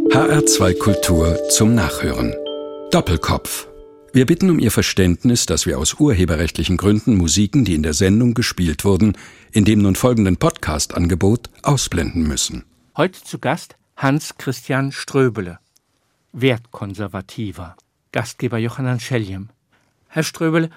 HR2 Kultur zum Nachhören. Doppelkopf. Wir bitten um Ihr Verständnis, dass wir aus urheberrechtlichen Gründen Musiken, die in der Sendung gespielt wurden, in dem nun folgenden Podcast-Angebot ausblenden müssen. Heute zu Gast Hans-Christian Ströbele, Wertkonservativer, Gastgeber Johann Scheljem. Herr Ströbele,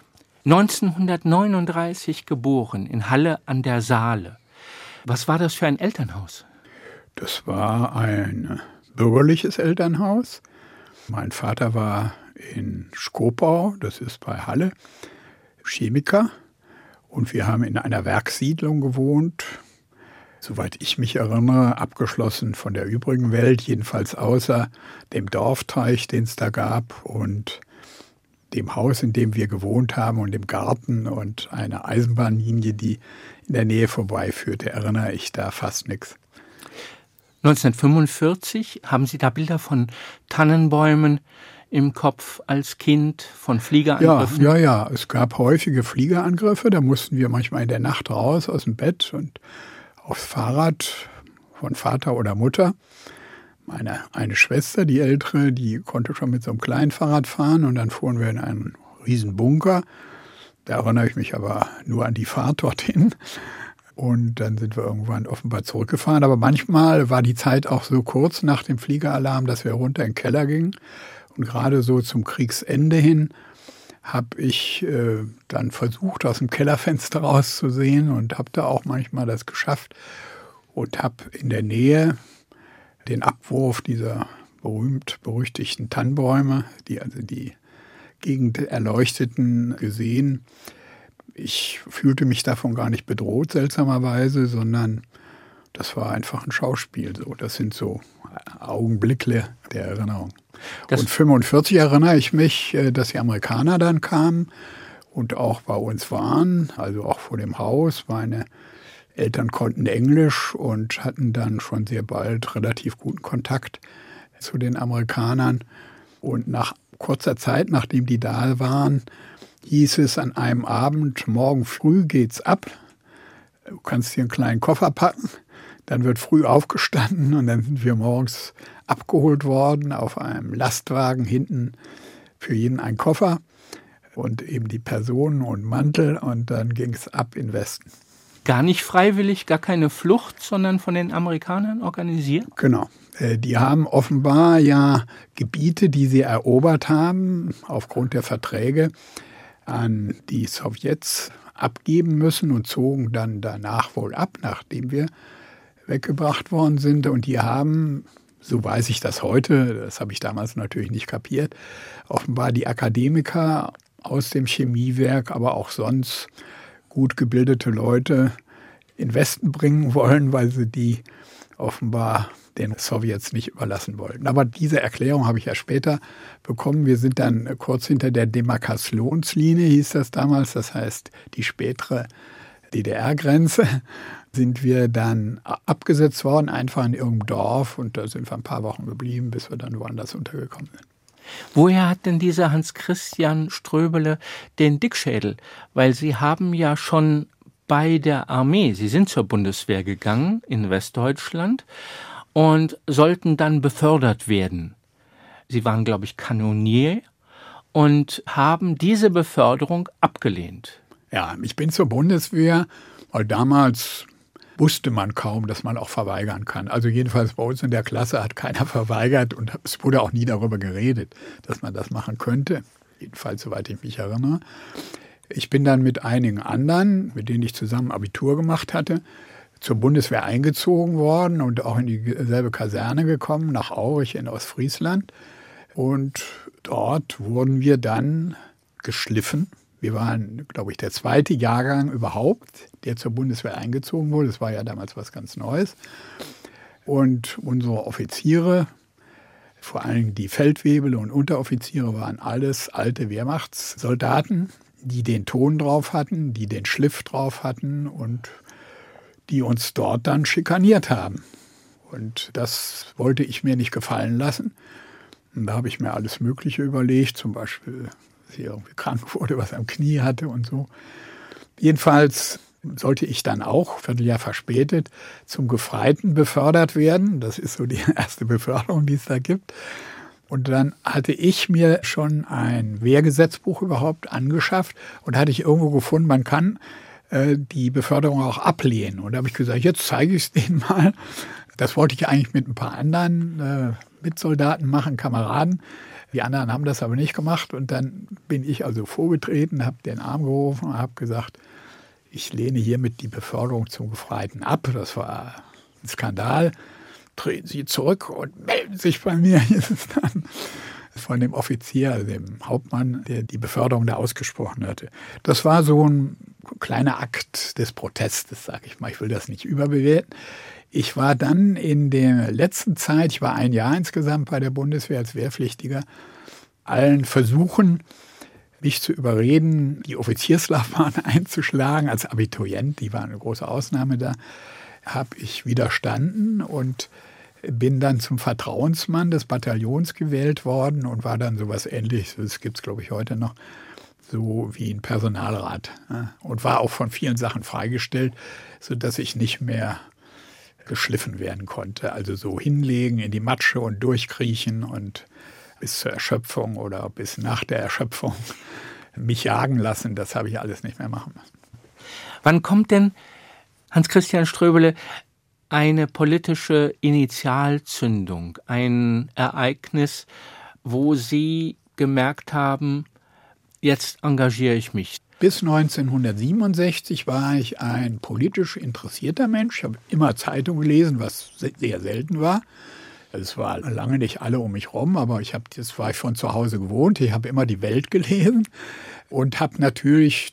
1939 geboren in Halle an der Saale. Was war das für ein Elternhaus? Das war ein bürgerliches Elternhaus. Mein Vater war in Schkopau, das ist bei Halle, Chemiker. Und wir haben in einer Werkssiedlung gewohnt, soweit ich mich erinnere, abgeschlossen von der übrigen Welt, jedenfalls außer dem Dorfteich, den es da gab, und dem Haus, in dem wir gewohnt haben, und dem Garten und einer Eisenbahnlinie, die in der Nähe vorbeiführte, erinnere ich da fast nichts. 1945 haben Sie da Bilder von Tannenbäumen im Kopf als Kind, von Fliegerangriffen? Ja, es gab häufige Fliegerangriffe. Da mussten wir manchmal in der Nacht raus aus dem Bett und aufs Fahrrad von Vater oder Mutter. Eine Schwester, die ältere, die konnte schon mit so einem kleinen Fahrrad fahren, und dann fuhren wir in einen riesen Bunker. Da erinnere ich mich aber nur an die Fahrt dorthin. Und dann sind wir irgendwann offenbar zurückgefahren. Aber manchmal war die Zeit auch so kurz nach dem Fliegeralarm, dass wir runter in den Keller gingen. Und gerade so zum Kriegsende hin habe ich dann versucht, aus dem Kellerfenster rauszusehen, und habe da auch manchmal das geschafft und habe in der Nähe den Abwurf dieser berühmt-berüchtigten Tannenbäume, die also die Gegend erleuchteten, gesehen. Ich fühlte mich davon gar nicht bedroht, seltsamerweise, sondern das war einfach ein Schauspiel. So. Das sind so Augenblicke der Erinnerung. Und 1945 erinnere ich mich, dass die Amerikaner dann kamen und auch bei uns waren, also auch vor dem Haus. Meine Eltern konnten Englisch und hatten dann schon sehr bald relativ guten Kontakt zu den Amerikanern. Und nach kurzer Zeit, nachdem die da waren, hieß es an einem Abend: Morgen früh geht's ab. Du kannst hier einen kleinen Koffer packen. Dann wird früh aufgestanden, und dann sind wir morgens abgeholt worden auf einem Lastwagen, hinten für jeden ein Koffer und eben die Personen und Mantel, und dann ging es ab in den Westen. Gar nicht freiwillig, gar keine Flucht, sondern von den Amerikanern organisiert? Genau. Die haben offenbar ja Gebiete, die sie erobert haben, aufgrund der Verträge an die Sowjets abgeben müssen, und zogen dann danach wohl ab, nachdem wir weggebracht worden sind. Und die haben, so weiß ich das heute, das habe ich damals natürlich nicht kapiert, offenbar die Akademiker aus dem Chemiewerk, aber auch sonst gut gebildete Leute in den Westen bringen wollen, weil sie die offenbar den Sowjets nicht überlassen wollten. Aber diese Erklärung habe ich ja später bekommen. Wir sind dann kurz hinter der Demarkationslinie, hieß das damals, das heißt die spätere DDR-Grenze, sind wir dann abgesetzt worden, einfach in irgendeinem Dorf, und da sind wir ein paar Wochen geblieben, bis wir dann woanders untergekommen sind. Woher hat denn dieser Hans-Christian Ströbele den Dickschädel? Weil Sie haben ja schon bei der Armee, Sie sind zur Bundeswehr gegangen in Westdeutschland und sollten dann befördert werden. Sie waren, glaube ich, Kanonier und haben diese Beförderung abgelehnt. Ja, ich bin zur Bundeswehr, weil damals wusste man kaum, dass man auch verweigern kann. Also jedenfalls bei uns in der Klasse hat keiner verweigert, und es wurde auch nie darüber geredet, dass man das machen könnte. Jedenfalls, soweit ich mich erinnere. Ich bin dann mit einigen anderen, mit denen ich zusammen Abitur gemacht hatte, zur Bundeswehr eingezogen worden und auch in dieselbe Kaserne gekommen, nach Aurich in Ostfriesland. Und dort wurden wir dann geschliffen. Wir waren, glaube ich, der zweite Jahrgang überhaupt, der zur Bundeswehr eingezogen wurde. Das war ja damals was ganz Neues. Und unsere Offiziere, vor allem die Feldwebel und Unteroffiziere, waren alles alte Wehrmachtssoldaten, die den Ton drauf hatten, die den Schliff drauf hatten und die uns dort dann schikaniert haben. Und das wollte ich mir nicht gefallen lassen. Und da habe ich mir alles Mögliche überlegt, zum Beispiel, dass ich irgendwie krank wurde, was am Knie hatte und so. Jedenfalls sollte ich dann auch, ein Vierteljahr verspätet, zum Gefreiten befördert werden. Das ist so die erste Beförderung, die es da gibt. Und dann hatte ich mir schon ein Wehrgesetzbuch überhaupt angeschafft und hatte ich irgendwo gefunden, man kann die Beförderung auch ablehnen. Und da habe ich gesagt, jetzt zeige ich es denen mal. Das wollte ich eigentlich mit ein paar anderen Mitsoldaten machen, Kameraden. Die anderen haben das aber nicht gemacht. Und dann bin ich also vorgetreten, habe den Arm gehoben und habe gesagt, ich lehne hiermit die Beförderung zum Gefreiten ab. Das war ein Skandal. Treten Sie zurück und melden sich bei mir. Hier ist es dann von dem Offizier, also dem Hauptmann, der die Beförderung da ausgesprochen hatte. Das war so ein kleiner Akt des Protestes, sage ich mal. Ich will das nicht überbewerten. Ich war dann in der letzten Zeit, ich war ein Jahr insgesamt bei der Bundeswehr als Wehrpflichtiger, allen Versuchen, mich zu überreden, die Offizierslaufbahn einzuschlagen als Abiturient, die war eine große Ausnahme da, habe ich widerstanden und bin dann zum Vertrauensmann des Bataillons gewählt worden und war dann sowas Ähnliches, das gibt es glaube ich heute noch, so wie ein Personalrat. Und war auch von vielen Sachen freigestellt, sodass ich nicht mehr geschliffen werden konnte. Also so hinlegen in die Matsche und durchkriechen und bis zur Erschöpfung oder bis nach der Erschöpfung mich jagen lassen, das habe ich alles nicht mehr machen müssen. Wann kommt denn, Hans-Christian Ströbele, eine politische Initialzündung, ein Ereignis, wo Sie gemerkt haben, jetzt engagiere ich mich? Bis 1967 war ich ein politisch interessierter Mensch. Ich habe immer Zeitung gelesen, was sehr selten war. Es war lange nicht alle um mich rum, aber das war ich von zu Hause gewohnt. Ich habe immer die Welt gelesen und habe natürlich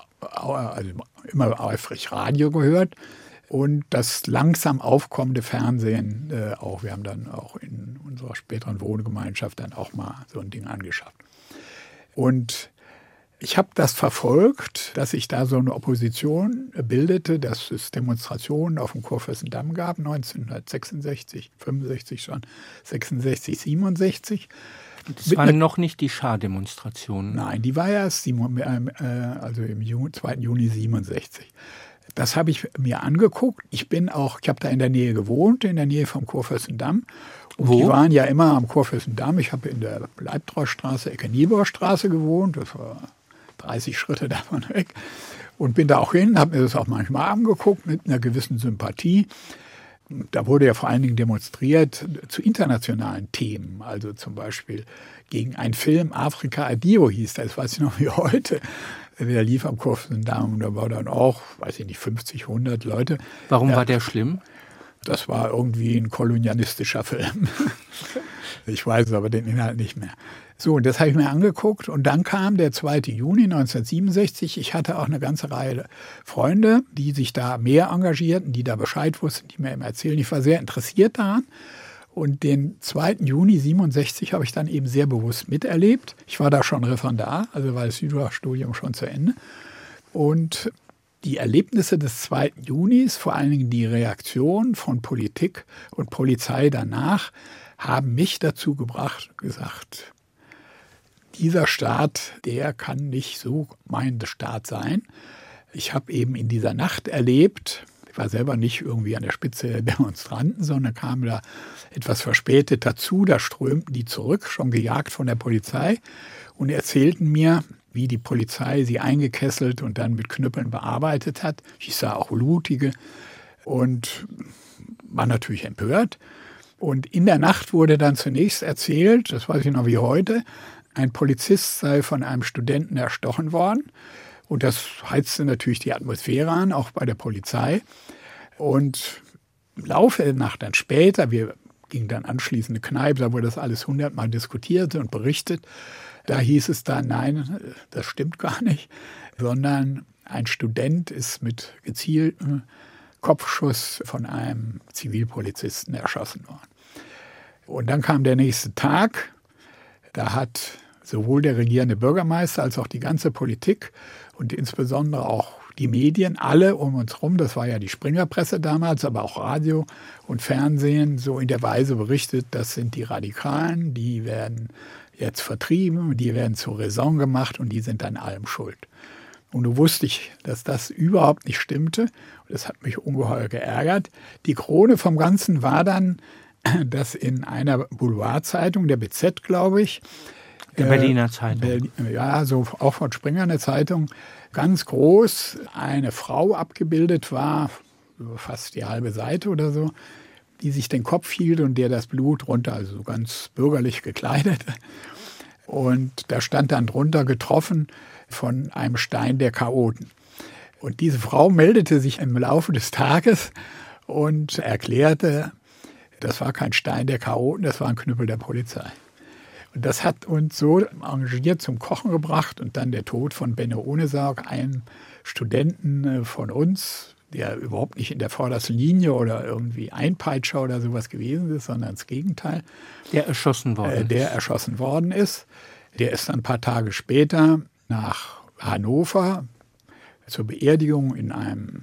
immer eifrig Radio gehört und das langsam aufkommende Fernsehen auch. Wir haben dann auch in unserer späteren Wohngemeinschaft dann auch mal so ein Ding angeschafft. Und ich habe das verfolgt, dass sich da so eine Opposition bildete, dass es Demonstrationen auf dem Kurfürstendamm gab, 1966, 65 schon, 66, 67. Das waren noch nicht die Schah-Demonstrationen. Nein, die war erst im 2. Juni 67. Das habe ich mir angeguckt. Ich habe da in der Nähe gewohnt, in der Nähe vom Kurfürstendamm. Und Wo? Die waren ja immer am Kurfürstendamm. Ich habe in der Leibtreustraße, Ecke Niebuhr Straße gewohnt. Das war 30 Schritte davon weg. Und bin da auch hin, habe mir das auch manchmal angeguckt mit einer gewissen Sympathie. Da wurde ja vor allen Dingen demonstriert zu internationalen Themen. Also zum Beispiel gegen einen Film, Afrika Adio hieß das, weiß ich noch wie heute. Der lief am Kurfürstendamm und da war dann auch, weiß ich nicht, 50, 100 Leute. Warum war der schlimm? Das war irgendwie ein kolonialistischer Film. Ich weiß aber den Inhalt nicht mehr. So, und das habe ich mir angeguckt und dann kam der 2. Juni 1967. Ich hatte auch eine ganze Reihe Freunde, die sich da mehr engagierten, die da Bescheid wussten, die mir immer erzählen. Ich war sehr interessiert daran. Und den 2. Juni 67 habe ich dann eben sehr bewusst miterlebt. Ich war da schon Referendar, also war das Südweststudium schon zu Ende. Und die Erlebnisse des 2. Junis, vor allen Dingen die Reaktion von Politik und Polizei danach, haben mich dazu gebracht, gesagt, dieser Staat, der kann nicht so mein Staat sein. Ich habe eben in dieser Nacht erlebt, ich war selber nicht irgendwie an der Spitze der Demonstranten, sondern kam da etwas verspätet dazu, da strömten die zurück, schon gejagt von der Polizei und erzählten mir, wie die Polizei sie eingekesselt und dann mit Knüppeln bearbeitet hat. Ich sah auch blutige und war natürlich empört. Und in der Nacht wurde dann zunächst erzählt, das weiß ich noch wie heute, ein Polizist sei von einem Studenten erstochen worden. Und das heizte natürlich die Atmosphäre an, auch bei der Polizei. Und im Laufe der Nacht dann später, wir gingen dann anschließend in eine Kneipe, da wurde das alles 100-mal diskutiert und berichtet. Da hieß es dann, nein, das stimmt gar nicht, sondern ein Student ist mit gezieltem Kopfschuss von einem Zivilpolizisten erschossen worden. Und dann kam der nächste Tag, da hat sowohl der regierende Bürgermeister als auch die ganze Politik und insbesondere auch die Medien, alle um uns herum, das war ja die Springerpresse damals, aber auch Radio und Fernsehen, so in der Weise berichtet, das sind die Radikalen, die werden jetzt vertrieben, die werden zur Raison gemacht und die sind an allem schuld. Und nun wusste ich, dass das überhaupt nicht stimmte. Und das hat mich ungeheuer geärgert. Die Krone vom Ganzen war dann, dass in einer Boulevardzeitung, der BZ, glaube ich, der Berliner Zeitung. Ja, so auch von Springer eine Zeitung, ganz groß eine Frau abgebildet war, fast die halbe Seite oder so, die sich den Kopf hielt und der das Blut runter, also ganz bürgerlich gekleidet. Und da stand dann drunter getroffen von einem Stein der Chaoten. Und diese Frau meldete sich im Laufe des Tages und erklärte, das war kein Stein der Chaoten, das war ein Knüppel der Polizei. Und das hat uns so engagiert zum Kochen gebracht. Und dann der Tod von Benno Ohnesorg, einem Studenten von uns, der überhaupt nicht in der vordersten Linie oder irgendwie Einpeitscher oder sowas gewesen ist, sondern das Gegenteil. Der erschossen worden ist. Der ist dann ein paar Tage später nach Hannover zur Beerdigung in einem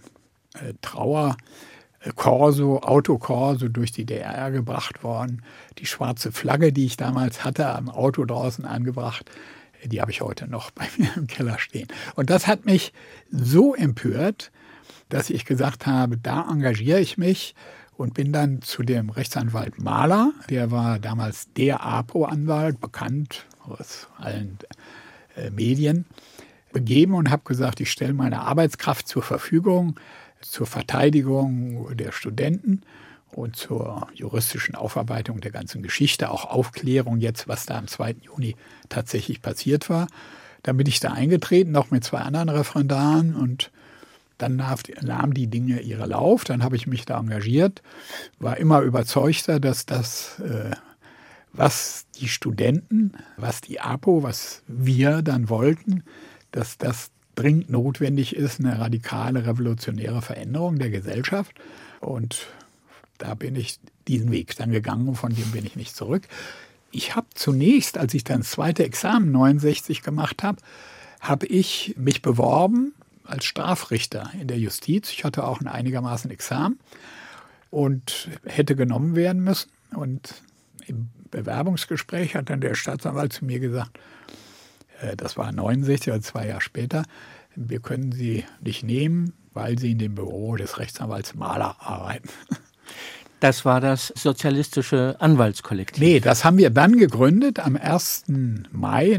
Autokorso durch die DDR gebracht worden. Die schwarze Flagge, die ich damals hatte, am Auto draußen angebracht, die habe ich heute noch bei mir im Keller stehen. Und das hat mich so empört, dass ich gesagt habe, da engagiere ich mich und bin dann zu dem Rechtsanwalt Mahler, der war damals der APO-Anwalt, bekannt aus allen Medien, begeben und habe gesagt, ich stelle meine Arbeitskraft zur Verfügung zur Verteidigung der Studenten und zur juristischen Aufarbeitung der ganzen Geschichte, auch Aufklärung jetzt, was da am 2. Juni tatsächlich passiert war. Dann bin ich da eingetreten, noch mit 2 anderen Referendaren und dann nahmen die Dinge ihren Lauf. Dann habe ich mich da engagiert, war immer überzeugter, dass das, was die Studenten, was die APO, was wir dann wollten, dass das dringend notwendig ist, eine radikale, revolutionäre Veränderung der Gesellschaft. Und da bin ich diesen Weg dann gegangen und von dem bin ich nicht zurück. Ich habe zunächst, als ich dann das zweite Examen 69 gemacht habe, habe ich mich beworben als Strafrichter in der Justiz. Ich hatte auch ein einigermaßen Examen und hätte genommen werden müssen. Und im Bewerbungsgespräch hat dann der Staatsanwalt zu mir gesagt, das war 69, also 2 Jahre später, wir können Sie nicht nehmen, weil Sie in dem Büro des Rechtsanwalts Mahler arbeiten. Das war das Sozialistische Anwaltskollektiv. Nee, das haben wir dann gegründet am 1. Mai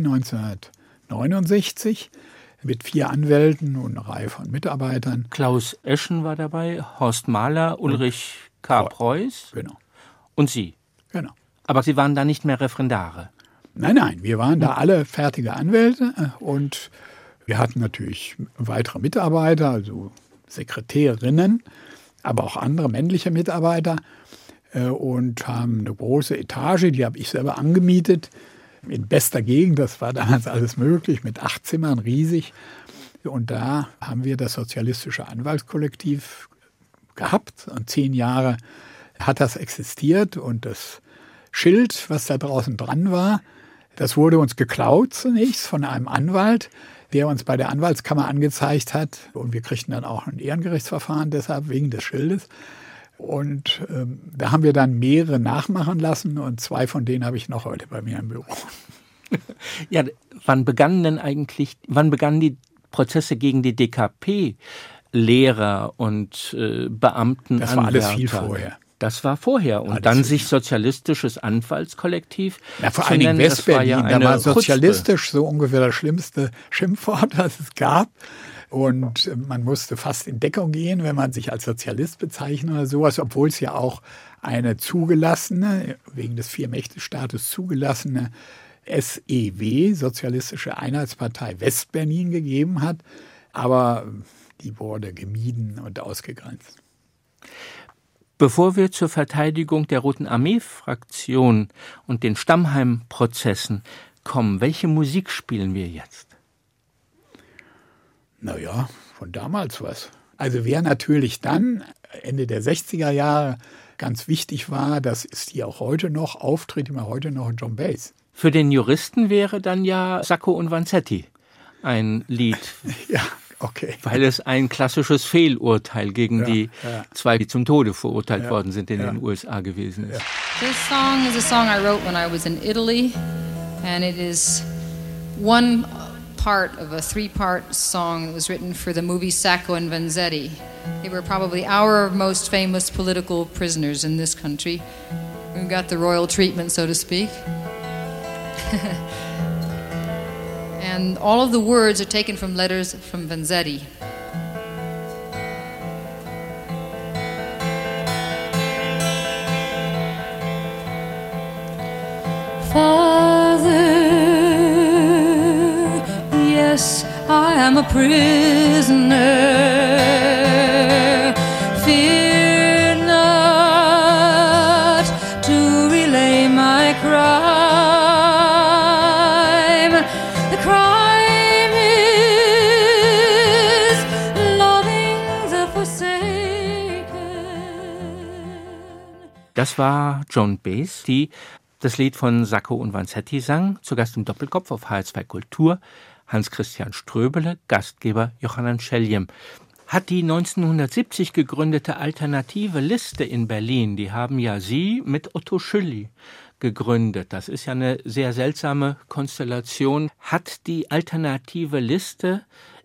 1969 mit 4 Anwälten und einer Reihe von Mitarbeitern. Klaus Eschen war dabei, Horst Mahler, Ulrich K. Preuß. Genau. Und Sie. Genau. Aber Sie waren da nicht mehr Referendare. Nein, wir waren da alle fertige Anwälte und wir hatten natürlich weitere Mitarbeiter, also Sekretärinnen, aber auch andere männliche Mitarbeiter und haben eine große Etage, die habe ich selber angemietet, in bester Gegend, das war damals alles möglich, mit 8 Zimmern, riesig. Und da haben wir das Sozialistische Anwaltskollektiv gehabt und 10 Jahre hat das existiert und das Schild, was da draußen dran war, das wurde uns geklaut zunächst von einem Anwalt, der uns bei der Anwaltskammer angezeigt hat. Und wir kriegten dann auch ein Ehrengerichtsverfahren deshalb wegen des Schildes. Und da haben wir dann mehrere nachmachen lassen und 2 von denen habe ich noch heute bei mir im Büro. Ja, wann begannen die Prozesse gegen die DKP-Lehrer und Beamten? Das war alles viel vorher. Das war vorher. Und alles dann sich Sozialistisches Anwaltskollektiv. Ja, vor allen Dingen Westberlin, da war sozialistisch so ungefähr das schlimmste Schimpfwort, das es gab. Und man musste fast in Deckung gehen, wenn man sich als Sozialist bezeichnet oder sowas, obwohl es ja auch eine zugelassene, wegen des Vier-Mächte-Staates zugelassene SEW, Sozialistische Einheitspartei Westberlin, gegeben hat. Aber die wurde gemieden und ausgegrenzt. Bevor wir zur Verteidigung der Roten Armee-Fraktion und den Stammheim-Prozessen kommen, welche Musik spielen wir jetzt? Naja, von damals was. Also wer natürlich dann Ende der 60er Jahre ganz wichtig war, das ist hier auch heute noch, auftritt immer heute noch John Baez. Für den Juristen wäre dann ja Sacco und Vanzetti ein Lied. Ja, okay. Weil es ein klassisches Fehlurteil gegen die 2, die zum Tode verurteilt worden sind in den USA gewesen ist. This song is a song I wrote when I was in Italy, and it is one part of a 3-part song that was written for the movie Sacco and Vanzetti. They were probably our most famous political prisoners in this country. We got the royal treatment, so to speak. And all of the words are taken from letters from Vanzetti. Father, yes, I am a prisoner. Fear not to relay my crime. The crime is loving the forsaken. Das war Joan Baez, die das Lied von Sacco und Vanzetti sang, zu Gast im Doppelkopf auf HR2 Kultur, Hans-Christian Ströbele, Gastgeber Johannan Scheljem. Hat die 1970 gegründete Alternative Liste in Berlin, die haben ja Sie mit Otto Schülli gegründet. Das ist ja eine sehr seltsame Konstellation. Hat die Alternative Liste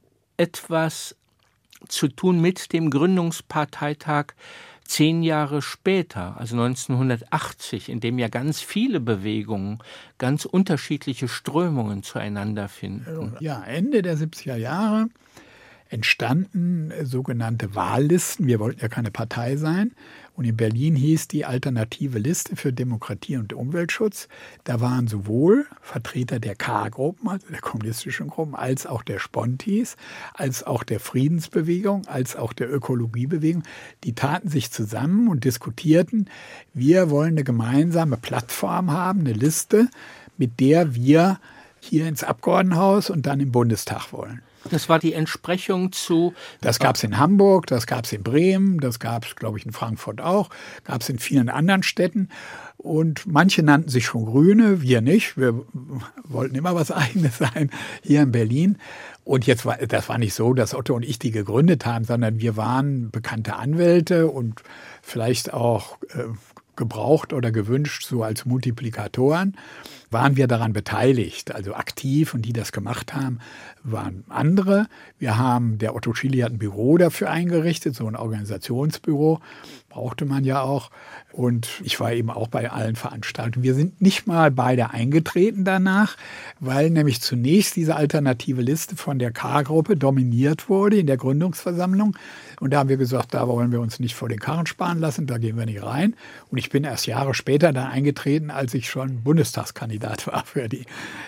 etwas zu tun mit dem Gründungsparteitag 10 Jahre später, also 1980, in dem ja ganz viele Bewegungen, ganz unterschiedliche Strömungen zueinander finden? Ja, Ende der 70er Jahre entstanden sogenannte Wahllisten. Wir wollten ja keine Partei sein. Und in Berlin hieß die Alternative Liste für Demokratie und Umweltschutz. Da waren sowohl Vertreter der K-Gruppen, also der kommunistischen Gruppen, als auch der Spontis, als auch der Friedensbewegung, als auch der Ökologiebewegung. Die taten sich zusammen und diskutierten, wir wollen eine gemeinsame Plattform haben, eine Liste, mit der wir hier ins Abgeordnetenhaus und dann im Bundestag wollen. Das war die Entsprechung zu... Das gab es in Hamburg, das gab es in Bremen, das gab es, glaube ich, in Frankfurt auch, gab es in vielen anderen Städten. Und manche nannten sich schon Grüne, wir nicht. Wir wollten immer was Eigenes sein hier in Berlin. Und das war nicht so, dass Otto und ich die gegründet haben, sondern wir waren bekannte Anwälte und vielleicht auch gebraucht oder gewünscht, so als Multiplikatoren, waren wir daran beteiligt, also aktiv, und die das gemacht haben, waren andere. Der Otto Schily hat ein Büro dafür eingerichtet, so ein Organisationsbüro, brauchte man ja auch. Und ich war eben auch bei allen Veranstaltungen. Wir sind nicht mal beide eingetreten danach, weil nämlich zunächst diese alternative Liste von der K-Gruppe dominiert wurde in der Gründungsversammlung. Und da haben wir gesagt, da wollen wir uns nicht vor den Karren sparen lassen, da gehen wir nicht rein. Und ich bin erst Jahre später dann eingetreten, als ich schon Bundestagskandidat war für die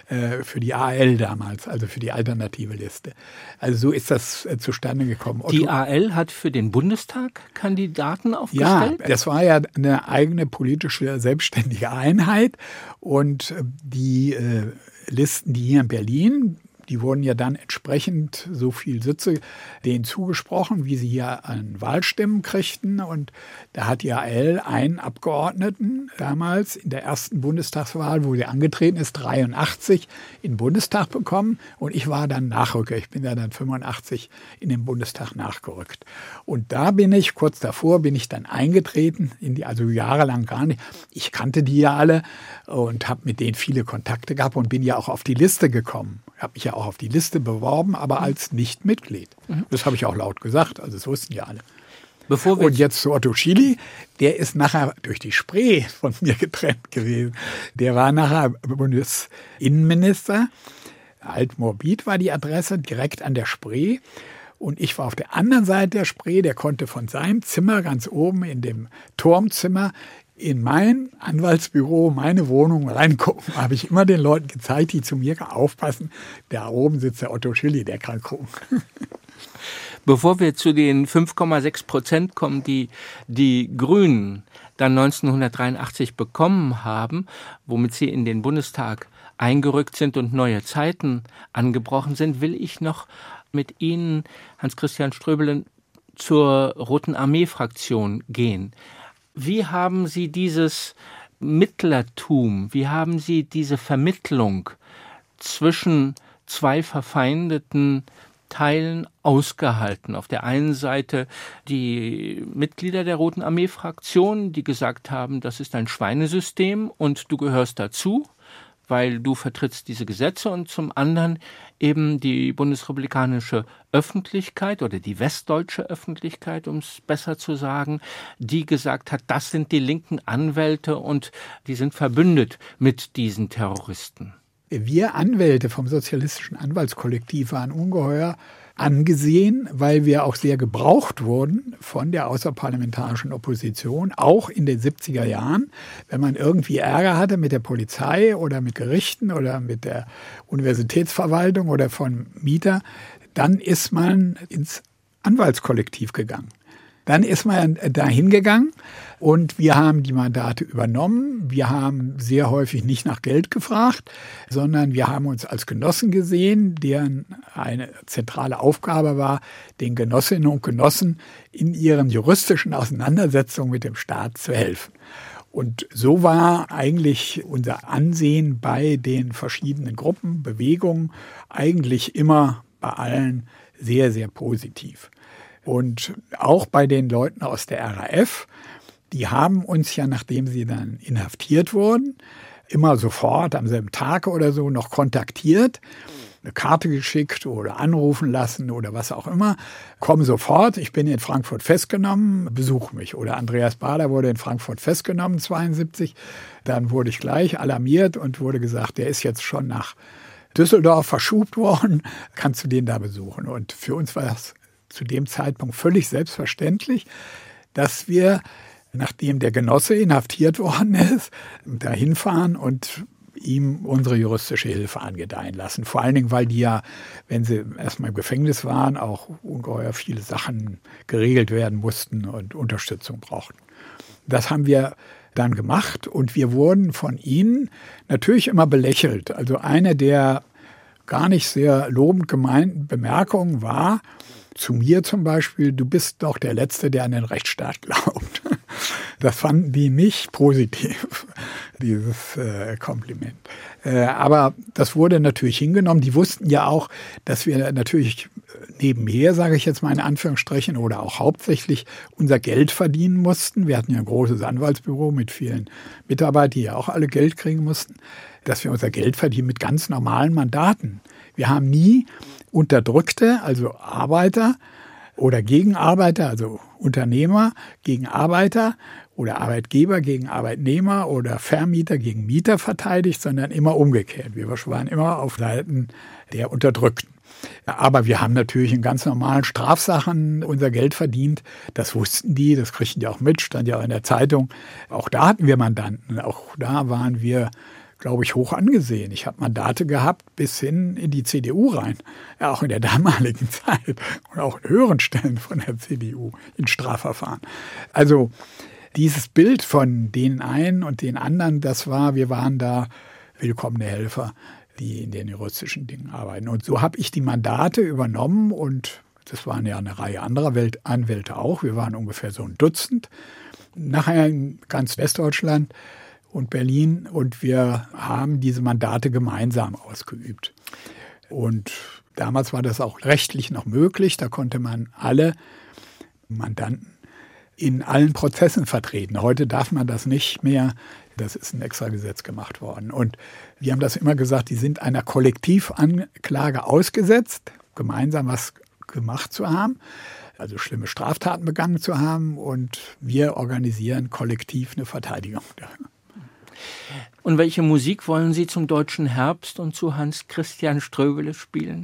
AL damals, also für die alternative Liste. Also so ist das zustande gekommen. Die AL hat für den Bundestag Kandidaten aufgestellt? Ja, das war ja eine eigene politische, selbstständige Einheit. Und die Listen, die hier in Berlin, die wurden ja dann entsprechend so viel Sitze denen zugesprochen, wie sie hier an Wahlstimmen kriegten. Und da hat die AL einen Abgeordneten damals in der ersten Bundestagswahl, wo sie angetreten ist, 83 in den Bundestag bekommen. Und ich war dann Nachrücker. Ich bin ja dann 85 in den Bundestag nachgerückt. Und da kurz davor bin ich dann eingetreten, also jahrelang gar nicht. Ich kannte die ja alle und habe mit denen viele Kontakte gehabt und bin ja auch auf die Liste gekommen. Ich habe mich ja auch auf die Liste beworben, aber als Nicht-Mitglied. Das habe ich auch laut gesagt, also das wussten ja alle. Und jetzt zu Otto Schily, der ist nachher durch die Spree von mir getrennt gewesen. Der war nachher Bundesinnenminister. Altmorbid war die Adresse, direkt an der Spree. Und ich war auf der anderen Seite der Spree, der konnte von seinem Zimmer ganz oben in dem Turmzimmer in mein Anwaltsbüro, meine Wohnung reingucken, habe ich immer den Leuten gezeigt, die zu mir aufpassen. Da oben sitzt der Otto Schily, der kann gucken. Bevor wir zu den 5,6% kommen, die die Grünen dann 1983 bekommen haben, womit sie in den Bundestag eingerückt sind und neue Zeiten angebrochen sind, will ich noch mit Ihnen, Hans-Christian Ströbele, zur Roten Armee-Fraktion gehen. Wie haben Sie dieses Mittlertum, wie haben Sie diese Vermittlung zwischen zwei verfeindeten Teilen ausgehalten? Auf der einen Seite die Mitglieder der Roten Armee-Fraktion, die gesagt haben, das ist ein Schweinesystem und du gehörst dazu, weil du vertrittst diese Gesetze und zum anderen eben die bundesrepublikanische Öffentlichkeit oder die westdeutsche Öffentlichkeit, um es besser zu sagen, die gesagt hat, das sind die linken Anwälte und die sind verbündet mit diesen Terroristen. Wir Anwälte vom Sozialistischen Anwaltskollektiv waren ungeheuer angesehen, weil wir auch sehr gebraucht wurden von der außerparlamentarischen Opposition, auch in den 70er Jahren. Wenn man irgendwie Ärger hatte mit der Polizei oder mit Gerichten oder mit der Universitätsverwaltung oder von Mieter, dann ist man ins Anwaltskollektiv gegangen. Dann ist man dahin gegangen und wir haben die Mandate übernommen. Wir haben sehr häufig nicht nach Geld gefragt, sondern wir haben uns als Genossen gesehen, deren eine zentrale Aufgabe war, den Genossinnen und Genossen in ihren juristischen Auseinandersetzungen mit dem Staat zu helfen. Und so war eigentlich unser Ansehen bei den verschiedenen Gruppen, Bewegungen eigentlich immer bei allen sehr, sehr positiv. Und auch bei den Leuten aus der RAF, die haben uns ja, nachdem sie dann inhaftiert wurden, immer sofort am selben Tag oder so noch kontaktiert, eine Karte geschickt oder anrufen lassen oder was auch immer. Komm sofort, ich bin in Frankfurt festgenommen, besuch mich. Oder Andreas Baader wurde in Frankfurt festgenommen, 1972. Dann wurde ich gleich alarmiert und wurde gesagt, der ist jetzt schon nach Düsseldorf verschubt worden, kannst du den da besuchen. Und für uns war das zu dem Zeitpunkt völlig selbstverständlich, dass wir, nachdem der Genosse inhaftiert worden ist, da hinfahren und ihm unsere juristische Hilfe angedeihen lassen. Vor allen Dingen, weil die ja, wenn sie erstmal im Gefängnis waren, auch ungeheuer viele Sachen geregelt werden mussten und Unterstützung brauchten. Das haben wir dann gemacht und wir wurden von ihnen natürlich immer belächelt. Also eine der gar nicht sehr lobend gemeinten Bemerkungen war, zu mir zum Beispiel, du bist doch der Letzte, der an den Rechtsstaat glaubt. Das fanden die nicht positiv, dieses Kompliment. Aber das wurde natürlich hingenommen. Die wussten ja auch, dass wir natürlich nebenher, sage ich jetzt mal in Anführungsstrichen, oder auch hauptsächlich unser Geld verdienen mussten. Wir hatten ja ein großes Anwaltsbüro mit vielen Mitarbeitern, die ja auch alle Geld kriegen mussten, dass wir unser Geld verdienen mit ganz normalen Mandaten. Wir haben nie Unterdrückte, also Arbeiter oder Gegenarbeiter, also Unternehmer gegen Arbeiter oder Arbeitgeber gegen Arbeitnehmer oder Vermieter gegen Mieter verteidigt, sondern immer umgekehrt. Wir waren immer auf Seiten der Unterdrückten. Aber wir haben natürlich in ganz normalen Strafsachen unser Geld verdient. Das wussten die, das kriegten die auch mit, stand ja auch in der Zeitung. Auch da hatten wir Mandanten, auch da waren wir, glaube ich, hoch angesehen. Ich habe Mandate gehabt bis hin in die CDU rein, ja, auch in der damaligen Zeit und auch in höheren Stellen von der CDU in Strafverfahren. Also dieses Bild von den einen und den anderen, wir waren da willkommene Helfer, die in den juristischen Dingen arbeiten. Und so habe ich die Mandate übernommen und das waren ja eine Reihe anderer Anwälte auch. Wir waren ungefähr so ein Dutzend. Nachher in ganz Westdeutschland und Berlin und wir haben diese Mandate gemeinsam ausgeübt. Und damals war das auch rechtlich noch möglich, da konnte man alle Mandanten in allen Prozessen vertreten. Heute darf man das nicht mehr, das ist ein extra Gesetz gemacht worden. Und wir haben das immer gesagt, die sind einer Kollektivanklage ausgesetzt, gemeinsam was gemacht zu haben, also schlimme Straftaten begangen zu haben und wir organisieren kollektiv eine Verteidigung. Und welche Musik wollen Sie zum Deutschen Herbst und zu Hans Christian Ströbele spielen?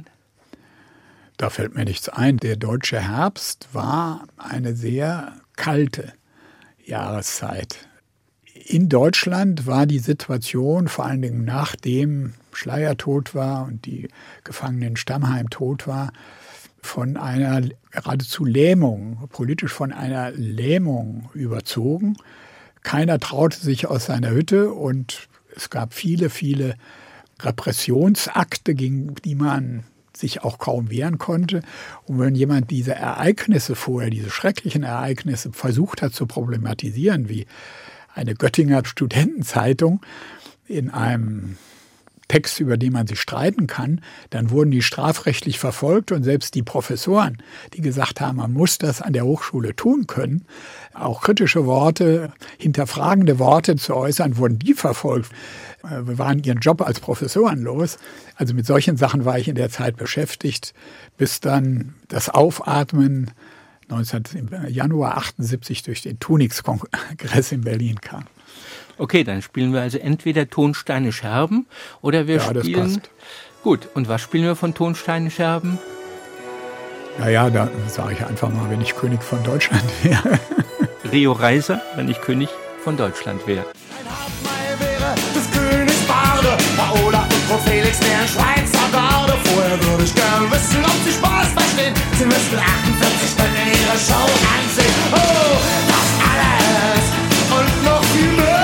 Da fällt mir nichts ein. Der Deutsche Herbst war eine sehr kalte Jahreszeit. In Deutschland war die Situation, vor allen Dingen nachdem Schleyer tot war und die Gefangenen Stammheim tot war, von einer geradezu Lähmung, politisch von einer Lähmung überzogen. Keiner traute sich aus seiner Hütte und es gab viele, viele Repressionsakte, gegen die man sich auch kaum wehren konnte. Und wenn jemand diese Ereignisse vorher, diese schrecklichen Ereignisse versucht hat zu problematisieren, wie eine Göttinger Studentenzeitung in einem Text, über den man sich streiten kann, dann wurden die strafrechtlich verfolgt und selbst die Professoren, die gesagt haben, man muss das an der Hochschule tun können, auch kritische Worte, hinterfragende Worte zu äußern, wurden die verfolgt. Wir waren ihren Job als Professoren los. Also mit solchen Sachen war ich in der Zeit beschäftigt, bis dann das Aufatmen im Januar 78 durch den Tunix-Kongress in Berlin kam. Okay, dann spielen wir also entweder Tonsteine Scherben oder wir spielen... Das passt. Gut, und was spielen wir von Tonsteine Scherben? Naja, da sage ich einfach mal, wenn ich König von Deutschland wäre. Rio Reiser, wenn ich König von Deutschland wäre. Ein Hauptmeier wäre des Königs Barde, Paola und Frau Felix wären Schweizer Garde. Vorher würde ich gern wissen, ob sie Spaß verstehen. Sie müssten 48 Stunden ihre Show ansehen. Oh, das alles und noch viel mehr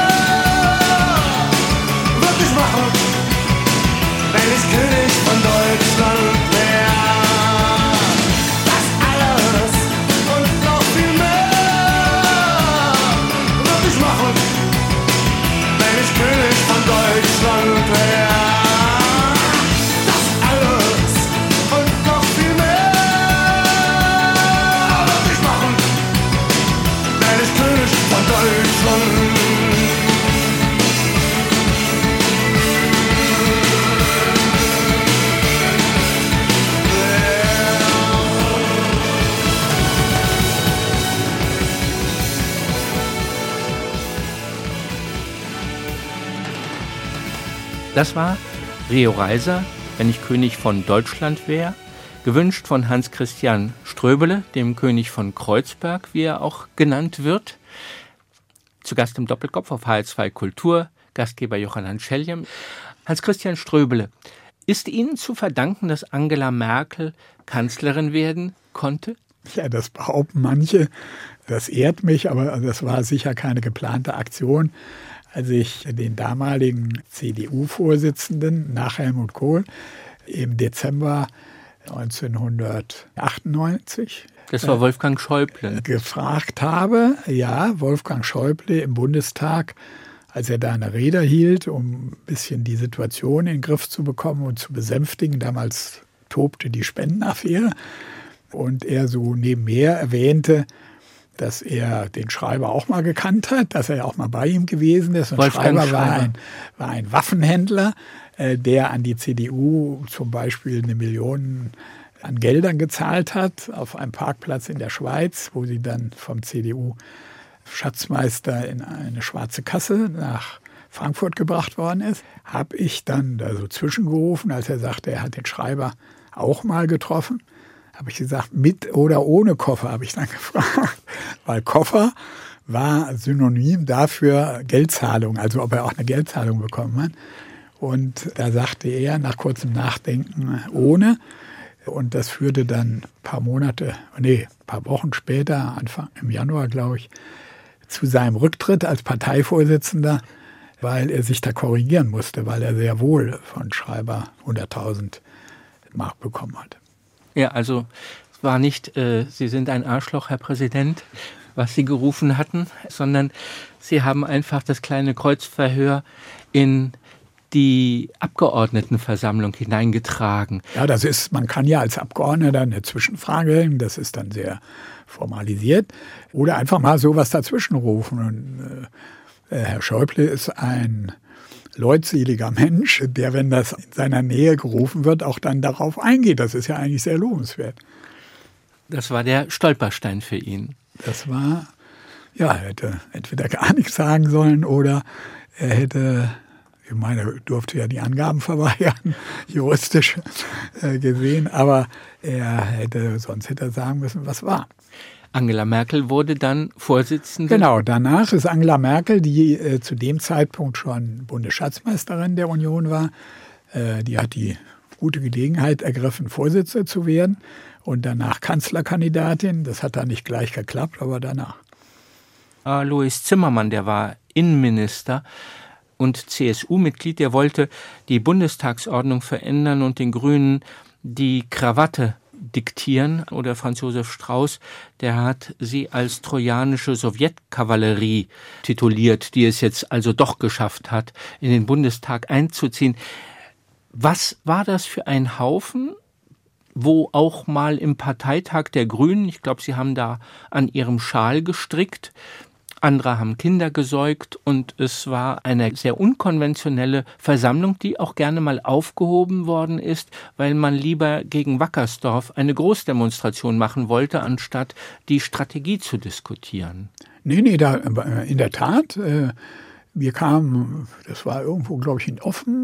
würde ich machen, wenn ich König von Deutschland wäre. Das alles und noch viel mehr würde ich machen, wenn ich König von Deutschland wäre. Das alles und noch viel mehr würde ich machen, wenn ich König von Deutschland. Das war Rio Reiser, wenn ich König von Deutschland wäre, gewünscht von Hans Christian Ströbele, dem König von Kreuzberg, wie er auch genannt wird. Zu Gast im Doppelkopf auf HR2 Kultur, Gastgeber Johann Scheljem. Hans Christian Ströbele, ist Ihnen zu verdanken, dass Angela Merkel Kanzlerin werden konnte? Ja, das behaupten manche. Das ehrt mich, aber das war sicher keine geplante Aktion. Als ich den damaligen CDU-Vorsitzenden nach Helmut Kohl im Dezember 1998 das war Wolfgang Schäuble. Gefragt habe, ja, Wolfgang Schäuble im Bundestag, als er da eine Rede hielt, um ein bisschen die Situation in den Griff zu bekommen und zu besänftigen. Damals tobte die Spendenaffäre und er so nebenher erwähnte, dass er den Schreiber auch mal gekannt hat, dass er ja auch mal bei ihm gewesen ist. Und Schreiber war ein Waffenhändler, der an die CDU zum Beispiel 1 Million an Geldern gezahlt hat auf einem Parkplatz in der Schweiz, wo sie dann vom CDU-Schatzmeister in eine schwarze Kasse nach Frankfurt gebracht worden ist. Habe ich dann da so zwischengerufen, als er sagte, er hat den Schreiber auch mal getroffen. Habe ich gesagt, mit oder ohne Koffer, habe ich dann gefragt. Weil Koffer war synonym dafür Geldzahlung, also ob er auch eine Geldzahlung bekommen hat. Und da sagte er nach kurzem Nachdenken ohne. Und das führte dann ein paar Wochen später, Anfang im Januar, glaube ich, zu seinem Rücktritt als Parteivorsitzender, weil er sich da korrigieren musste, weil er sehr wohl von Schreiber 100.000 Mark bekommen hat. Ja, also es war nicht, Sie sind ein Arschloch, Herr Präsident, was Sie gerufen hatten, sondern Sie haben einfach das kleine Kreuzverhör in die Abgeordnetenversammlung hineingetragen. Ja, man kann ja als Abgeordneter eine Zwischenfrage stellen, das ist dann sehr formalisiert, oder einfach mal sowas dazwischen rufen. Und Herr Schäuble ist ein leutseliger Mensch, der, wenn das in seiner Nähe gerufen wird, auch dann darauf eingeht. Das ist ja eigentlich sehr lobenswert. Das war der Stolperstein für ihn. Das war, ja, er hätte entweder gar nichts sagen sollen oder er hätte, ich meine, er durfte ja die Angaben verweigern, juristisch gesehen, aber sonst hätte er sagen müssen, was war. Angela Merkel wurde dann Vorsitzende. Genau, danach ist Angela Merkel, die zu dem Zeitpunkt schon Bundesschatzmeisterin der Union war, die hat die gute Gelegenheit ergriffen, Vorsitzende zu werden und danach Kanzlerkandidatin. Das hat dann nicht gleich geklappt, aber danach. Alois Zimmermann, der war Innenminister und CSU-Mitglied, der wollte die Bundestagsordnung verändern und den Grünen die Krawatte diktieren. Oder Franz Josef Strauß, der hat sie als trojanische Sowjetkavallerie tituliert, die es jetzt also doch geschafft hat, in den Bundestag einzuziehen. Was war das für ein Haufen, wo auch mal im Parteitag der Grünen, ich glaube, Sie haben da an Ihrem Schal gestrickt, andere haben Kinder gesäugt und es war eine sehr unkonventionelle Versammlung, die auch gerne mal aufgehoben worden ist, weil man lieber gegen Wackersdorf eine Großdemonstration machen wollte, anstatt die Strategie zu diskutieren. Nee, in der Tat. Wir kamen, das war irgendwo, glaube ich, in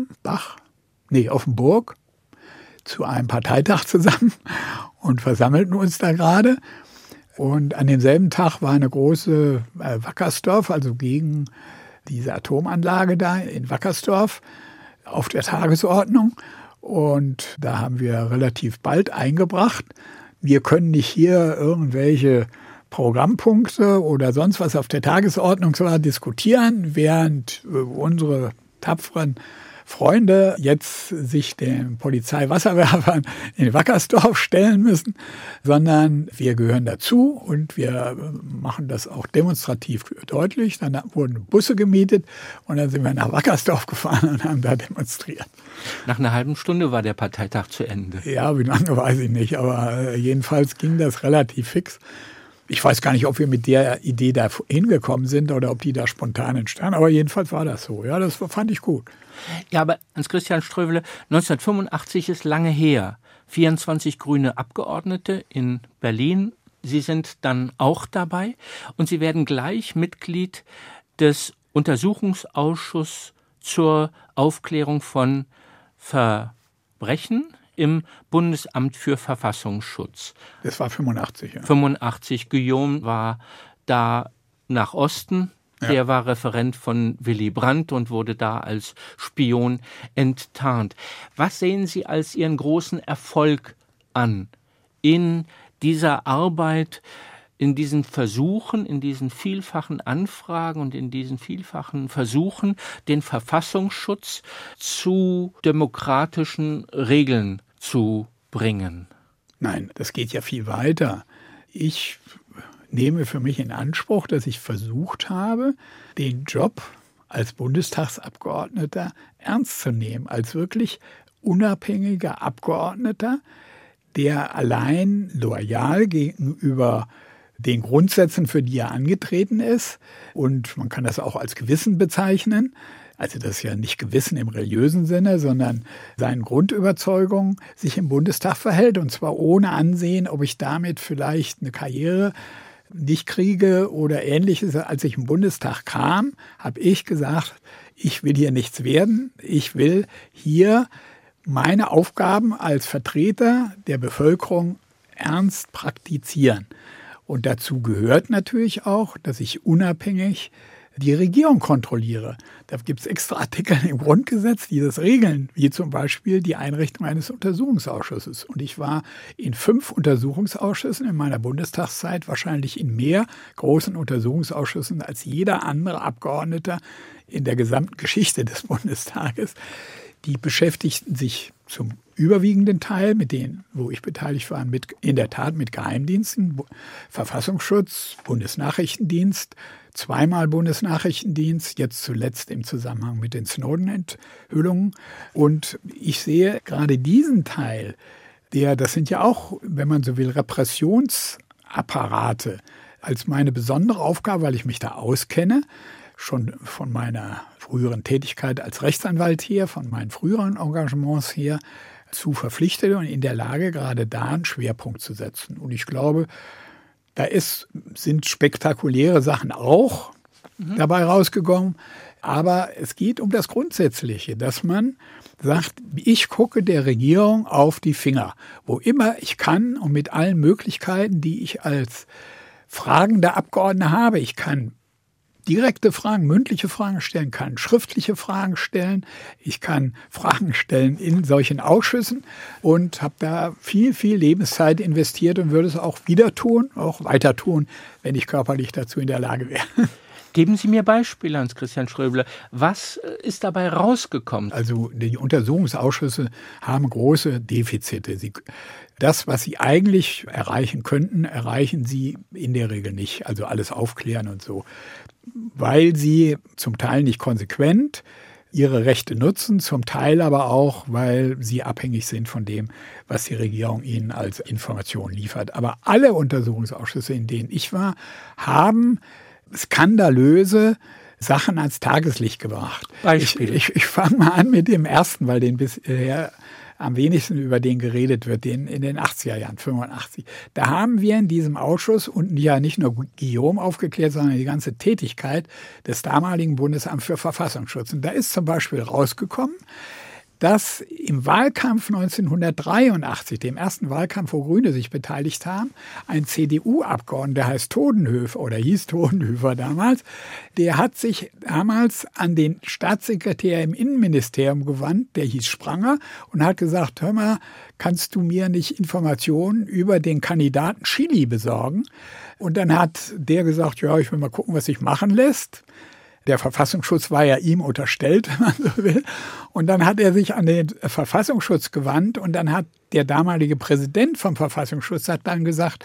Offenburg, zu einem Parteitag zusammen und versammelten uns da gerade. Und an demselben Tag war eine große Wackersdorf, also gegen diese Atomanlage da in Wackersdorf, auf der Tagesordnung. Und da haben wir relativ bald eingebracht, wir können nicht hier irgendwelche Programmpunkte oder sonst was auf der Tagesordnung diskutieren, während unsere tapferen Freunde jetzt sich den Polizeiwasserwerfern in Wackersdorf stellen müssen, sondern wir gehören dazu und wir machen das auch demonstrativ deutlich. Dann wurden Busse gemietet und dann sind wir nach Wackersdorf gefahren und haben da demonstriert. Nach einer halben Stunde war der Parteitag zu Ende. Ja, wie lange weiß ich nicht, aber jedenfalls ging das relativ fix. Ich weiß gar nicht, ob wir mit der Idee da hingekommen sind oder ob die da spontan entstand, aber jedenfalls war das so. Ja, das fand ich gut. Ja, aber Hans-Christian Ströbele, 1985 ist lange her. 24 grüne Abgeordnete in Berlin. Sie sind dann auch dabei und Sie werden gleich Mitglied des Untersuchungsausschusses zur Aufklärung von Verbrechen im Bundesamt für Verfassungsschutz. Das war 85, ja. 85. Guillaume war da nach Osten. Der war Referent von Willy Brandt und wurde da als Spion enttarnt. Was sehen Sie als Ihren großen Erfolg an in dieser Arbeit, in diesen Versuchen, in diesen vielfachen Anfragen und in diesen vielfachen Versuchen, den Verfassungsschutz zu demokratischen Regeln zu bringen? Nein, das geht ja viel weiter. Ich nehme für mich in Anspruch, dass ich versucht habe, den Job als Bundestagsabgeordneter ernst zu nehmen, als wirklich unabhängiger Abgeordneter, der allein loyal gegenüber den Grundsätzen, für die er angetreten ist, und man kann das auch als Gewissen bezeichnen, also das ist ja nicht Gewissen im religiösen Sinne, sondern seinen Grundüberzeugungen sich im Bundestag verhält, und zwar ohne Ansehen, ob ich damit vielleicht eine Karriere nicht kriege oder Ähnliches. Als ich im Bundestag kam, habe ich gesagt, ich will hier nichts werden. Ich will hier meine Aufgaben als Vertreter der Bevölkerung ernst praktizieren. Und dazu gehört natürlich auch, dass ich unabhängig die Regierung kontrolliere. Da gibt es extra Artikel im Grundgesetz, die das regeln, wie zum Beispiel die Einrichtung eines Untersuchungsausschusses. Und ich war in 5 Untersuchungsausschüssen in meiner Bundestagszeit, wahrscheinlich in mehr großen Untersuchungsausschüssen als jeder andere Abgeordneter in der gesamten Geschichte des Bundestages. Die beschäftigten sich zum überwiegenden Teil mit denen, wo ich beteiligt war, in der Tat mit Geheimdiensten, Verfassungsschutz, Bundesnachrichtendienst, zweimal Bundesnachrichtendienst, jetzt zuletzt im Zusammenhang mit den Snowden-Enthüllungen. Und ich sehe gerade diesen Teil, das sind ja auch, wenn man so will, Repressionsapparate, als meine besondere Aufgabe, weil ich mich da auskenne, schon von meiner früheren Tätigkeit als Rechtsanwalt her, von meinen früheren Engagements her, zu verpflichtet und in der Lage, gerade da einen Schwerpunkt zu setzen. Und ich glaube, da sind spektakuläre Sachen auch dabei rausgekommen. Aber es geht um das Grundsätzliche, dass man sagt, ich gucke der Regierung auf die Finger, wo immer ich kann und mit allen Möglichkeiten, die ich als fragender Abgeordneter habe. Ich kann direkte Fragen, mündliche Fragen stellen, kann schriftliche Fragen stellen. Ich kann Fragen stellen in solchen Ausschüssen und habe da viel, viel Lebenszeit investiert und würde es auch wieder tun, auch weiter tun, wenn ich körperlich dazu in der Lage wäre. Geben Sie mir Beispiele, Hans-Christian Ströbele. Was ist dabei rausgekommen? Also die Untersuchungsausschüsse haben große Defizite. Das, was sie eigentlich erreichen könnten, erreichen sie in der Regel nicht. Also alles aufklären und so. Weil sie zum Teil nicht konsequent ihre Rechte nutzen, zum Teil aber auch, weil sie abhängig sind von dem, was die Regierung ihnen als Information liefert. Aber alle Untersuchungsausschüsse, in denen ich war, haben skandalöse Sachen ans Tageslicht gebracht. Beispiele. Ich fange mal an mit dem ersten, weil den bisher am wenigsten über den geredet wird, den in den 80er Jahren, 85. Da haben wir in diesem Ausschuss und ja nicht nur Guillaume aufgeklärt, sondern die ganze Tätigkeit des damaligen Bundesamts für Verfassungsschutz. Und da ist zum Beispiel rausgekommen, dass im Wahlkampf 1983, dem ersten Wahlkampf, wo Grüne sich beteiligt haben, ein CDU-Abgeordneter, der heißt Todenhöfer oder hieß Todenhöfer damals, der hat sich damals an den Staatssekretär im Innenministerium gewandt, der hieß Spranger, und hat gesagt, hör mal, kannst du mir nicht Informationen über den Kandidaten Chili besorgen? Und dann hat der gesagt, ja, ich will mal gucken, was sich machen lässt. Der Verfassungsschutz war ja ihm unterstellt, wenn man so will. Und dann hat er sich an den Verfassungsschutz gewandt und dann hat der damalige Präsident vom Verfassungsschutz hat dann gesagt,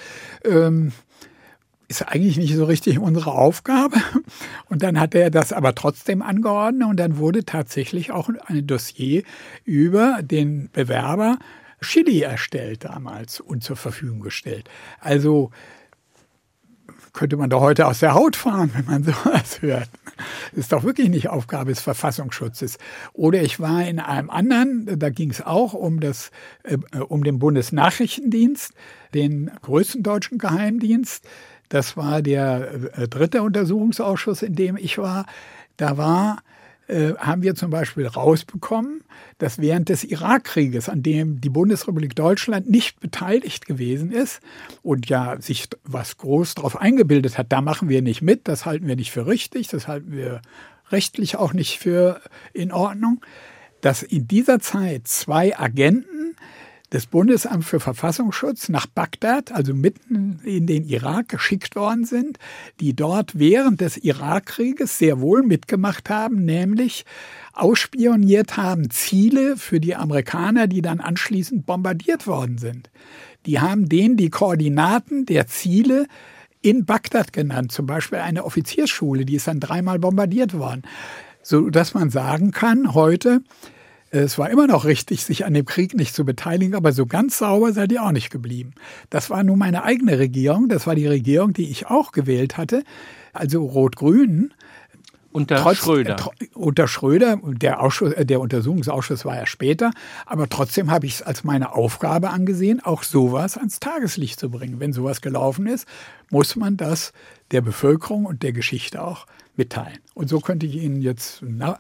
ist eigentlich nicht so richtig unsere Aufgabe. Und dann hat er das aber trotzdem angeordnet und dann wurde tatsächlich auch ein Dossier über den Bewerber Chili erstellt damals und zur Verfügung gestellt. Also könnte man doch heute aus der Haut fahren, wenn man sowas hört. Das ist doch wirklich nicht Aufgabe des Verfassungsschutzes. Oder ich war in einem anderen, da ging es auch um den Bundesnachrichtendienst, den größten deutschen Geheimdienst. Das war der dritte Untersuchungsausschuss, in dem ich war. Da haben wir zum Beispiel rausbekommen, dass während des Irakkrieges, an dem die Bundesrepublik Deutschland nicht beteiligt gewesen ist und ja sich was groß darauf eingebildet hat, da machen wir nicht mit, das halten wir nicht für richtig, das halten wir rechtlich auch nicht für in Ordnung, dass in dieser Zeit 2 Agenten des Bundesamts für Verfassungsschutz nach Bagdad, also mitten in den Irak, geschickt worden sind, die dort während des Irakkrieges sehr wohl mitgemacht haben, nämlich ausspioniert haben Ziele für die Amerikaner, die dann anschließend bombardiert worden sind. Die haben denen die Koordinaten der Ziele in Bagdad genannt, zum Beispiel eine Offiziersschule, die ist dann 3-mal bombardiert worden, so dass man sagen kann heute, es war immer noch richtig, sich an dem Krieg nicht zu beteiligen, aber so ganz sauber seid ihr auch nicht geblieben. Das war nun meine eigene Regierung, das war die Regierung, die ich auch gewählt hatte, also Rot-Grün. Unter Schröder. Unter Schröder, der Untersuchungsausschuss war ja später, aber trotzdem habe ich es als meine Aufgabe angesehen, auch sowas ans Tageslicht zu bringen. Wenn sowas gelaufen ist, muss man das der Bevölkerung und der Geschichte auch mitteilen. Und so könnte ich Ihnen jetzt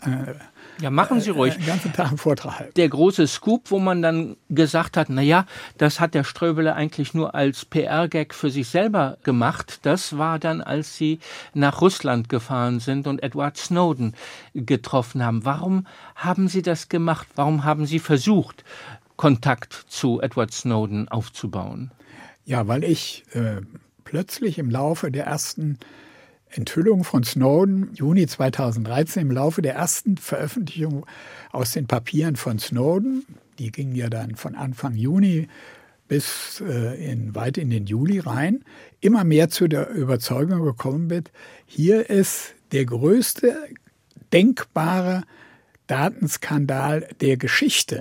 ja, machen Sie ruhig. Den ganzen Tag einen Vortrag halten. Der große Scoop, wo man dann gesagt hat, naja, das hat der Ströbele eigentlich nur als PR-Gag für sich selber gemacht. Das war dann, als Sie nach Russland gefahren sind und Edward Snowden getroffen haben. Warum haben Sie das gemacht? Warum haben Sie versucht, Kontakt zu Edward Snowden aufzubauen? Ja, weil ich plötzlich im Laufe der ersten Enthüllung von Snowden, Juni 2013, im Laufe der ersten Veröffentlichung aus den Papieren von Snowden, die gingen ja dann von Anfang Juni bis weit in den Juli rein, immer mehr zu der Überzeugung gekommen bin, hier ist der größte denkbare Datenskandal der Geschichte.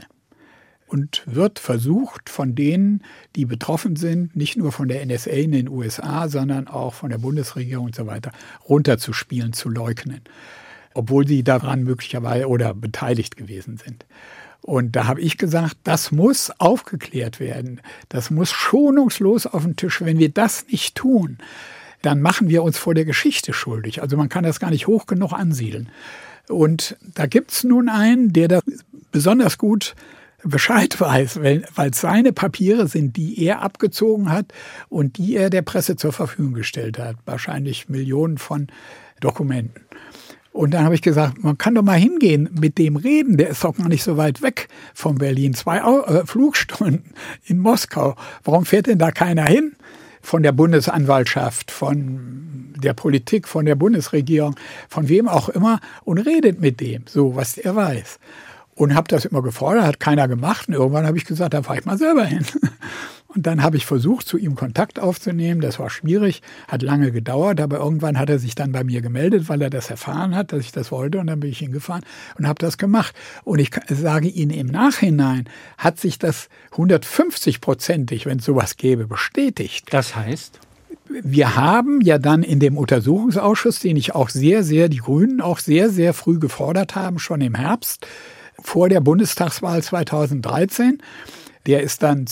Und wird versucht, von denen, die betroffen sind, nicht nur von der NSA in den USA, sondern auch von der Bundesregierung und so weiter, runterzuspielen, zu leugnen, obwohl sie daran möglicherweise oder beteiligt gewesen sind. Und da habe ich gesagt, das muss aufgeklärt werden. Das muss schonungslos auf den Tisch. Wenn wir das nicht tun, dann machen wir uns vor der Geschichte schuldig. Also man kann das gar nicht hoch genug ansiedeln. Und da gibt es nun einen, der das besonders gut Bescheid weiß, weil es seine Papiere sind, die er abgezogen hat und die er der Presse zur Verfügung gestellt hat. Wahrscheinlich Millionen von Dokumenten. Und dann habe ich gesagt, man kann doch mal hingehen, mit dem reden, der ist doch gar nicht so weit weg von Berlin. 2 Flugstunden in Moskau. Warum fährt denn da keiner hin? Von der Bundesanwaltschaft, von der Politik, von der Bundesregierung, von wem auch immer und redet mit dem, so was er weiß. Und habe das immer gefordert, hat keiner gemacht. Und irgendwann habe ich gesagt, da fahre ich mal selber hin. Und dann habe ich versucht, zu ihm Kontakt aufzunehmen. Das war schwierig, hat lange gedauert, aber irgendwann hat er sich dann bei mir gemeldet, weil er das erfahren hat, dass ich das wollte. Und dann bin ich hingefahren und habe das gemacht. Und ich sage Ihnen, im Nachhinein hat sich das 150-prozentig, wenn es sowas gäbe, bestätigt. Das heißt? Wir haben ja dann in dem Untersuchungsausschuss, den ich auch die Grünen auch sehr, sehr früh gefordert haben, schon im Herbst, vor der Bundestagswahl 2013, der ist dann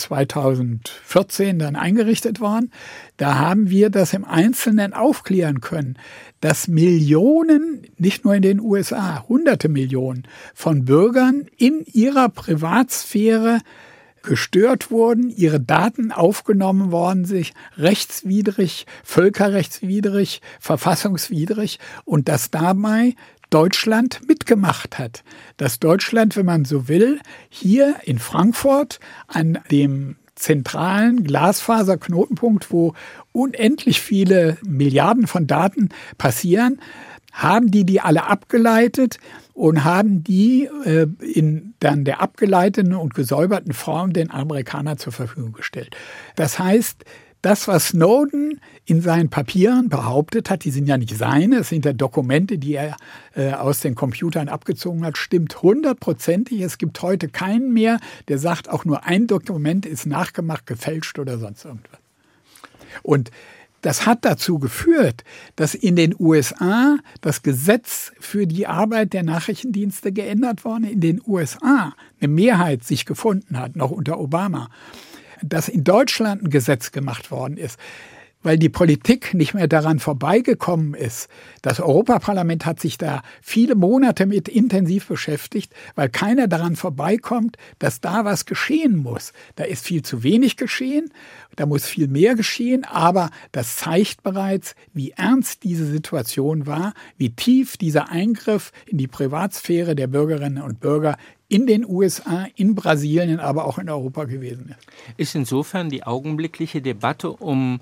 2014 dann eingerichtet worden. Da haben wir das im Einzelnen aufklären können, dass Millionen, nicht nur in den USA, hunderte Millionen von Bürgern in ihrer Privatsphäre gestört wurden, ihre Daten aufgenommen worden, sich rechtswidrig, völkerrechtswidrig, verfassungswidrig und dass dabei Deutschland mitgemacht hat. Dass Deutschland, wenn man so will, hier in Frankfurt an dem zentralen Glasfaserknotenpunkt, wo unendlich viele Milliarden von Daten passieren, haben die alle abgeleitet und haben die in dann der abgeleiteten und gesäuberten Form den Amerikanern zur Verfügung gestellt. Das heißt, das, was Snowden in seinen Papieren behauptet hat, die sind ja nicht seine, es sind ja Dokumente, die er aus den Computern abgezogen hat, stimmt 100%. Es gibt heute keinen mehr, der sagt, auch nur ein Dokument ist nachgemacht, gefälscht oder sonst irgendwas. Und das hat dazu geführt, dass in den USA das Gesetz für die Arbeit der Nachrichtendienste geändert worden, in den USA eine Mehrheit sich gefunden hat, noch unter Obama, dass in Deutschland ein Gesetz gemacht worden ist, weil die Politik nicht mehr daran vorbeigekommen ist. Das Europaparlament hat sich da viele Monate mit intensiv beschäftigt, weil keiner daran vorbeikommt, dass da was geschehen muss. Da ist viel zu wenig geschehen, da muss viel mehr geschehen, aber das zeigt bereits, wie ernst diese Situation war, wie tief dieser Eingriff in die Privatsphäre der Bürgerinnen und Bürger in den USA, in Brasilien, aber auch in Europa gewesen ist. Ist insofern die augenblickliche Debatte um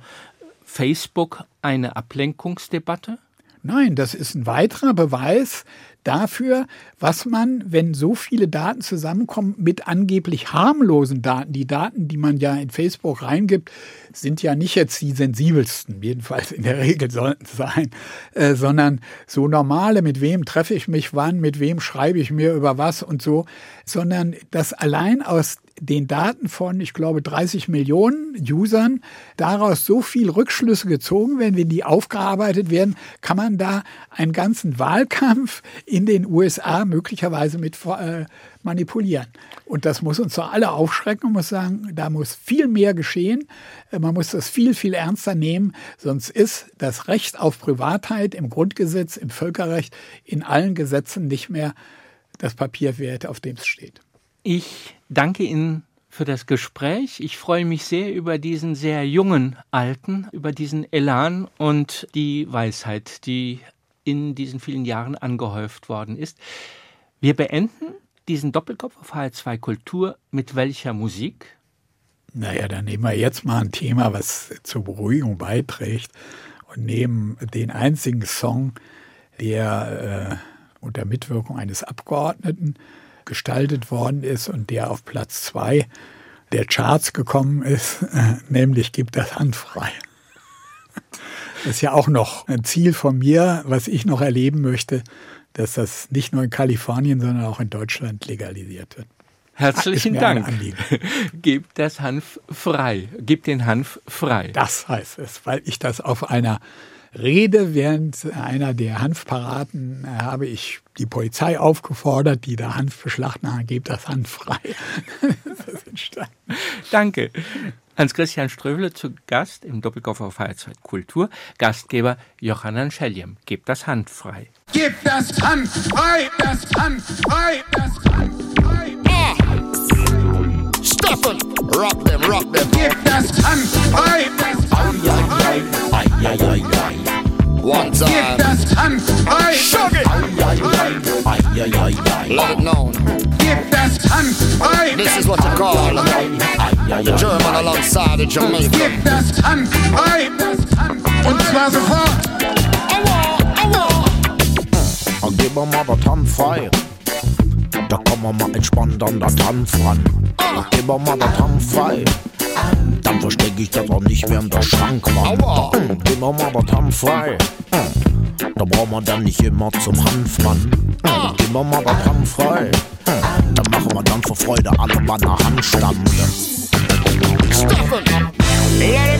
Facebook eine Ablenkungsdebatte? Nein, das ist ein weiterer Beweis dafür, was man, wenn so viele Daten zusammenkommen, mit angeblich harmlosen Daten, die Daten, die man ja in Facebook reingibt, sind ja nicht jetzt die sensibelsten, jedenfalls in der Regel sollten es sein, sondern so normale, mit wem treffe ich mich wann, mit wem schreibe ich mir über was und so, sondern dass allein aus den Daten von, ich glaube, 30 Millionen Usern daraus so viel Rückschlüsse gezogen werden, wenn die aufgearbeitet werden, kann man da einen ganzen Wahlkampf in den USA möglicherweise mit manipulieren. Und das muss uns doch alle aufschrecken und muss sagen, da muss viel mehr geschehen. Man muss das viel, viel ernster nehmen. Sonst ist das Recht auf Privatheit im Grundgesetz, im Völkerrecht, in allen Gesetzen nicht mehr das Papier wert, auf dem es steht. Ich danke Ihnen für das Gespräch. Ich freue mich sehr über diesen sehr jungen Alten, über diesen Elan und die Weisheit, die in diesen vielen Jahren angehäuft worden ist. Wir beenden diesen Doppelkopf auf HR2 Kultur mit welcher Musik? Naja, dann nehmen wir jetzt mal ein Thema, was zur Beruhigung beiträgt und nehmen den einzigen Song, der unter Mitwirkung eines Abgeordneten gestaltet worden ist und der auf Platz 2 der Charts gekommen ist, nämlich Gib das Hand frei. Das ist ja auch noch ein Ziel von mir, was ich noch erleben möchte, dass das nicht nur in Kalifornien, sondern auch in Deutschland legalisiert wird. Herzlichen Dank. Gebt das Hanf frei. Gebt den Hanf frei. Das heißt es, weil ich das auf einer Rede während einer der Hanfparaden habe ich die Polizei aufgefordert, die da Hanf beschlachten haben, gebt das Hanf frei. Das ist entstanden. Danke. Hans-Christian Ströbele zu Gast im Doppelkopf auf HR2 Kultur. Gastgeber Johannan Scheljem. Gebt das Hanf frei. Gib das Hanf frei, das Hanf frei, das Hanf frei. Stefan, rock them, rock them. Gib das Hanf frei, das Hanf frei. One time. Gib das Hanf frei. Shug it. Let it known. Gib das Hanf frei. This is what you call the German alongside the Jamaican. Gib das Hanf frei. Und zwar sofort. Gib mal das Hanf frei. Da kann man mal entspannt an das Hanf ran. Gib mal das Hanf frei. Dann verstecke ich das auch nicht mehr in der Schrankwand. Gehen wir mal das Hand frei. Da brauchen wir dann nicht immer zum Hanfmann. Gehen wir mal das Hand frei. Dann machen wir dann vor Freude alle bei einer Handstand. Stoppen!